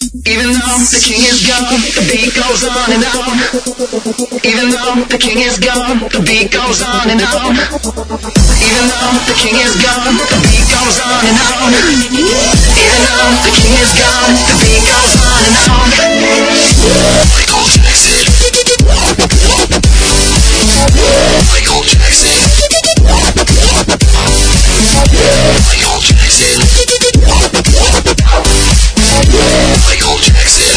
Even though the king is gone, the beat goes on and on. Even though the king is gone, the beat goes on and on. Even though the king is gone, the beat goes on and on. Even though the king is gone, the beat goes on and on. Michael Jackson. Michael Jackson. Michael Jackson. Michael Jackson.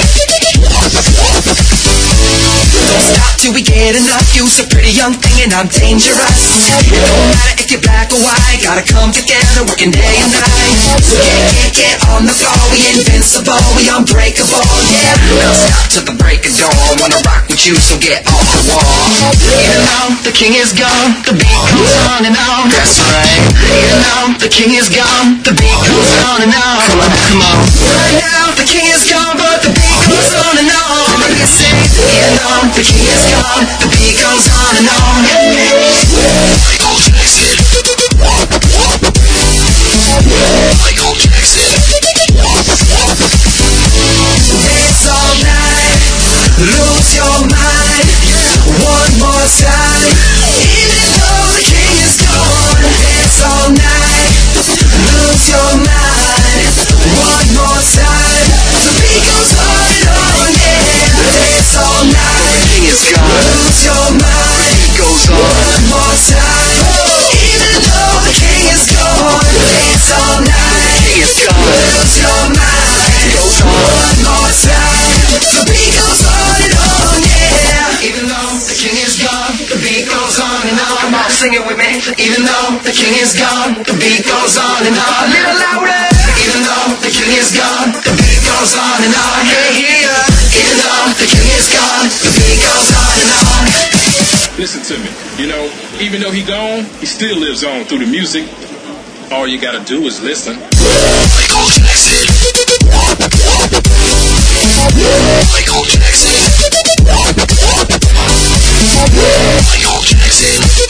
Don't stop till we get enough. You's a pretty young thing and I'm dangerous. It don't matter if you're black or white, gotta come together working day and night. So get on the floor. We invincible, we unbreakable, yeah. Don't stop till the break of dawn. Wanna rock with you, so get off the wall. Even though the king is gone, the beat goes on and on. That's right. Even though the king is gone, the beat goes on and on. Come on, come on. Right now the king is gone, but the beat goes on and on. Let me sing. Even though the king is gone, the beat goes on and on. Michael Jackson. Michael Jackson. Dance all night, lose your mind. One more time. Even though the king is gone, dance all night, lose your mind. One more time. The beat goes on and on, yeah. Dance all night, the king is gone, lose your mind. It goes on. One more time. Even though the king is gone, dance all night, the king is gone, lose your mind. It goes on. One more time. The beat goes on and on, yeah. Even though the king is gone, the beat goes on and on. Come on, sing it with me. Even though the king is gone, the beat goes on and on. A little louder. Even though the king is gone, the beat goes on and on. Hey, here. Even though the king is gone, the beat goes on and on. Listen to me. You know, even though he gone, he still lives on through the music. All you gotta do is listen. Michael Jackson. Michael Jackson. Michael Jackson.